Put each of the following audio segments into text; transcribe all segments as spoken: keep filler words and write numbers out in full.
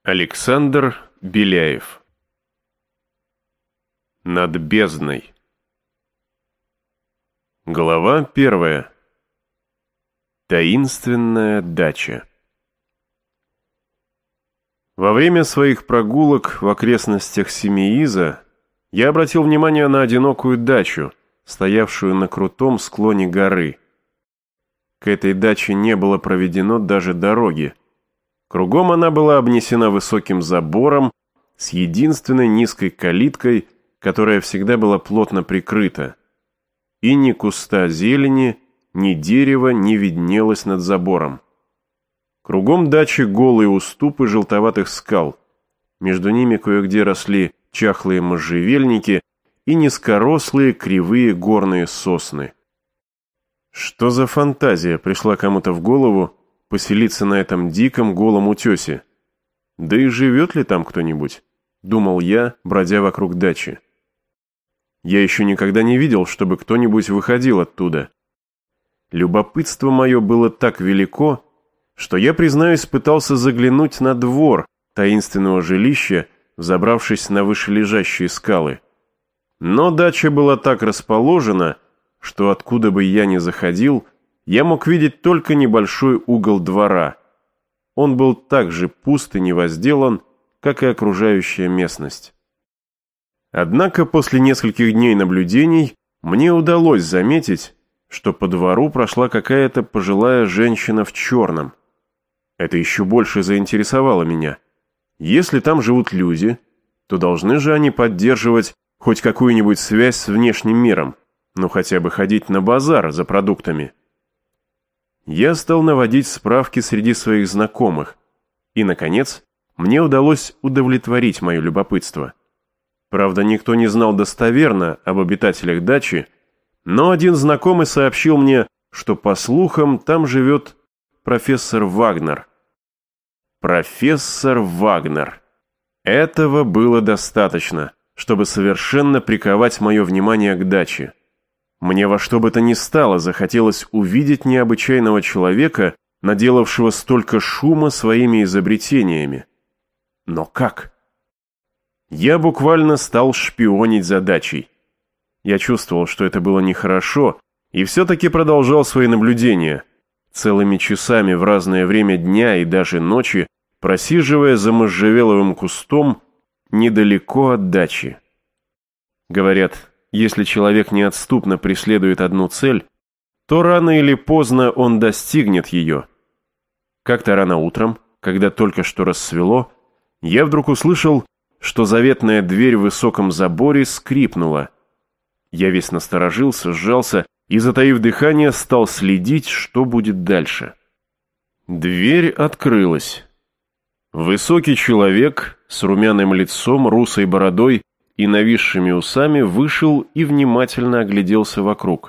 Александр Беляев. Над бездной. Глава первая. Таинственная дача. Во время своих прогулок в окрестностях Семииза я обратил внимание на одинокую дачу, стоявшую на крутом склоне горы. К этой даче не было проведено даже дороги. Кругом она была обнесена высоким забором с единственной низкой калиткой, которая всегда была плотно прикрыта. И ни куста зелени, ни дерева не виднелось над забором. Кругом дачи голые уступы желтоватых скал. Между ними кое-где росли чахлые можжевельники и низкорослые кривые горные сосны. Что за фантазия пришла кому-то в голову поселиться на этом диком голом утесе? Да и живет ли там кто-нибудь? Думал я, бродя вокруг дачи. Я еще никогда не видел, чтобы кто-нибудь выходил оттуда. Любопытство мое было так велико, что я, признаюсь, пытался заглянуть на двор таинственного жилища, взобравшись на вышележащие скалы. Но дача была так расположена, что откуда бы я ни заходил, я мог видеть только небольшой угол двора. Он был так же пуст и невозделан, как и окружающая местность. Однако после нескольких дней наблюдений мне удалось заметить, что по двору прошла какая-то пожилая женщина в черном. Это еще больше заинтересовало меня. Если там живут люди, то должны же они поддерживать хоть какую-нибудь связь с внешним миром, ну хотя бы ходить на базар за продуктами. Я стал наводить справки среди своих знакомых, и, наконец, мне удалось удовлетворить мое любопытство. Правда, никто не знал достоверно об обитателях дачи, но один знакомый сообщил мне, что, по слухам, там живет профессор Вагнер. Профессор Вагнер. Этого было достаточно, чтобы совершенно приковать мое внимание к даче. Мне во что бы то ни стало захотелось увидеть необычайного человека, наделавшего столько шума своими изобретениями. Но как? Я буквально стал шпионить за дачей. Я чувствовал, что это было нехорошо, и все-таки продолжал свои наблюдения, целыми часами в разное время дня и даже ночи, просиживая за можжевеловым кустом недалеко от дачи. Говорят, если человек неотступно преследует одну цель, то рано или поздно он достигнет ее. Как-то рано утром, когда только что рассвело, я вдруг услышал, что заветная дверь в высоком заборе скрипнула. Я весь насторожился, сжался и, затаив дыхание, стал следить, что будет дальше. Дверь открылась. Высокий человек с румяным лицом, русой бородой и нависшими усами вышел и внимательно огляделся вокруг.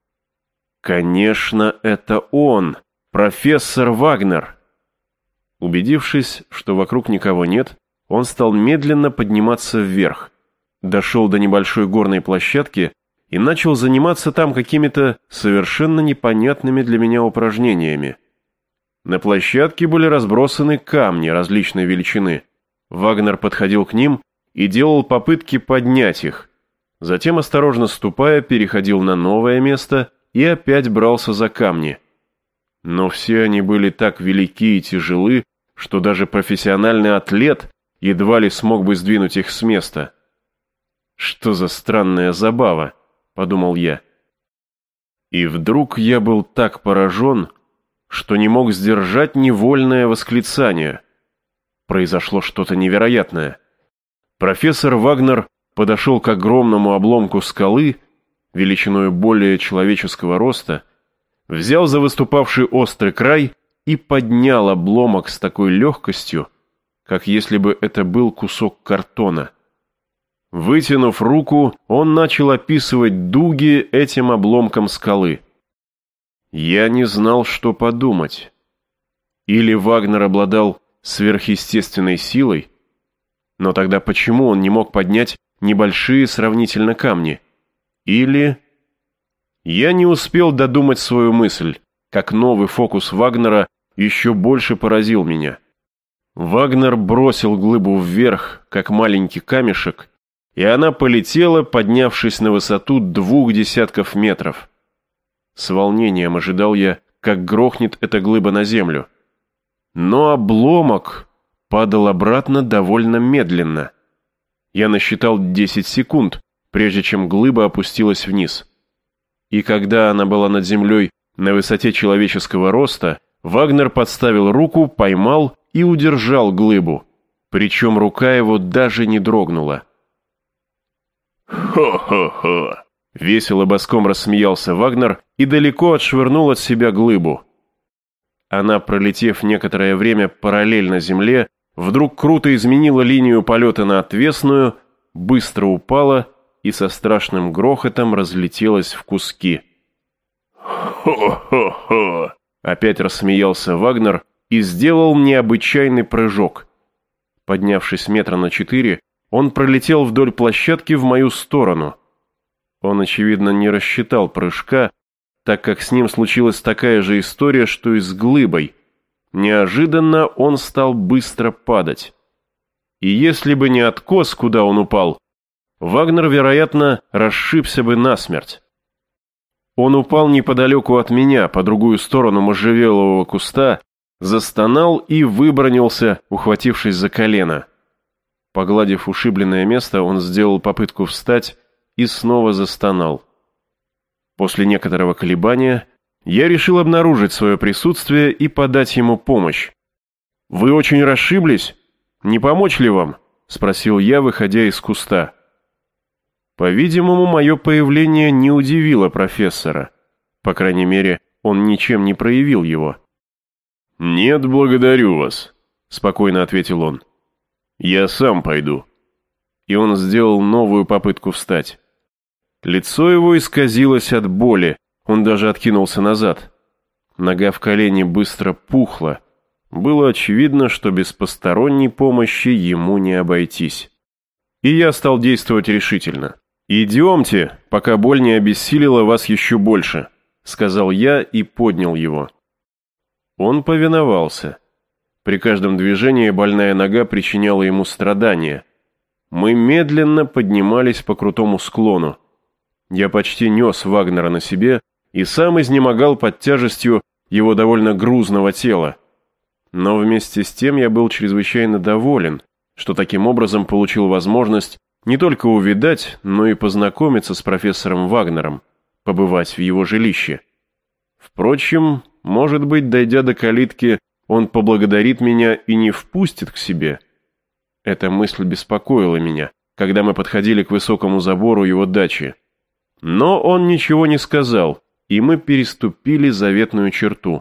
Конечно, это он, профессор Вагнер. Убедившись, что вокруг никого нет, он стал медленно подниматься вверх, дошел до небольшой горной площадки и начал заниматься там какими-то совершенно непонятными для меня упражнениями. На площадке были разбросаны камни различной величины. Вагнер подходил к ним и делал попытки поднять их. Затем, осторожно ступая, переходил на новое место и опять брался за камни. Но все они были так велики и тяжелы, что даже профессиональный атлет едва ли смог бы сдвинуть их с места. «Что за странная забава?» — подумал я. И вдруг я был так поражен, что не мог сдержать невольное восклицание. Произошло что-то невероятное. Профессор Вагнер подошел к огромному обломку скалы, величиной более человеческого роста, взял за выступавший острый край и поднял обломок с такой легкостью, как если бы это был кусок картона. Вытянув руку, он начал описывать дуги этим обломком скалы. Я не знал, что подумать. Или Вагнер обладал сверхъестественной силой, но тогда почему он не мог поднять небольшие сравнительно камни? Или... Я не успел додумать свою мысль, как новый фокус Вагнера еще больше поразил меня. Вагнер бросил глыбу вверх, как маленький камешек, и она полетела, поднявшись на высоту двух десятков метров. С волнением ожидал я, как грохнет эта глыба на землю. Но обломок падал обратно довольно медленно. Я насчитал десять секунд, прежде чем глыба опустилась вниз. И когда она была над землей на высоте человеческого роста, Вагнер подставил руку, поймал и удержал глыбу, причем рука его даже не дрогнула. «Хо-хо-хо!» — весело боском рассмеялся Вагнер и далеко отшвырнул от себя глыбу. Она, пролетев некоторое время параллельно земле, вдруг круто изменила линию полета на отвесную, быстро упала и со страшным грохотом разлетелась в куски. «Хо-хо-хо!» — опять рассмеялся Вагнер и сделал необычайный прыжок. Поднявшись метра на четыре, он пролетел вдоль площадки в мою сторону. Он, очевидно, не рассчитал прыжка, так как с ним случилась такая же история, что и с глыбой. Неожиданно он стал быстро падать. И если бы не откос, куда он упал, Вагнер, вероятно, расшибся бы насмерть. Он упал неподалеку от меня, по другую сторону можжевелового куста, застонал и выбранился, ухватившись за колено. Погладив ушибленное место, он сделал попытку встать и снова застонал. После некоторого колебания я решил обнаружить свое присутствие и подать ему помощь. «Вы очень расшиблись? Не помочь ли вам?» — спросил я, выходя из куста. По-видимому, мое появление не удивило профессора. По крайней мере, он ничем не проявил его. «Нет, благодарю вас», — спокойно ответил он. «Я сам пойду». И он сделал новую попытку встать. Лицо его исказилось от боли, он даже откинулся назад. Нога в колене быстро пухла. Было очевидно, что без посторонней помощи ему не обойтись. И я стал действовать решительно. «Идемте, пока боль не обессилила вас еще больше», — сказал я и поднял его. Он повиновался. При каждом движении больная нога причиняла ему страдания. Мы медленно поднимались по крутому склону. Я почти нес Вагнера на себе и сам изнемогал под тяжестью его довольно грузного тела. Но вместе с тем я был чрезвычайно доволен, что таким образом получил возможность не только увидать, но и познакомиться с профессором Вагнером, побывать в его жилище. Впрочем, может быть, дойдя до калитки, он поблагодарит меня и не впустит к себе. Эта мысль беспокоила меня, когда мы подходили к высокому забору его дачи. Но он ничего не сказал, и мы переступили заветную черту.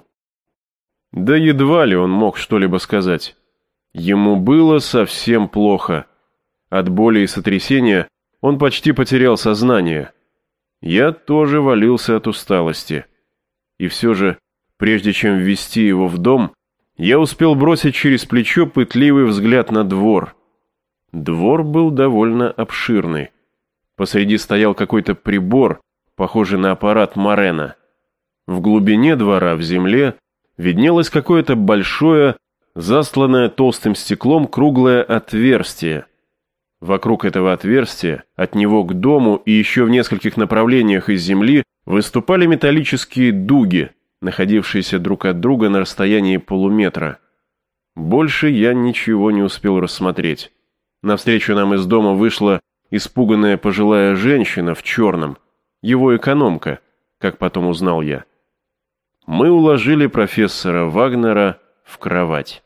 Да едва ли он мог что-либо сказать. Ему было совсем плохо. От боли и сотрясения он почти потерял сознание. Я тоже валился от усталости. И все же, прежде чем ввести его в дом, я успел бросить через плечо пытливый взгляд на двор. Двор был довольно обширный. Посреди стоял какой-то прибор, похожий на аппарат Морена. В глубине двора, в земле, виднелось какое-то большое, застланное толстым стеклом круглое отверстие. Вокруг этого отверстия, от него к дому и еще в нескольких направлениях из земли, выступали металлические дуги, находившиеся друг от друга на расстоянии полуметра. Больше я ничего не успел рассмотреть. Навстречу нам из дома вышла испуганная пожилая женщина в черном, его экономка, как потом узнал я. Мы уложили профессора Вагнера в кровать.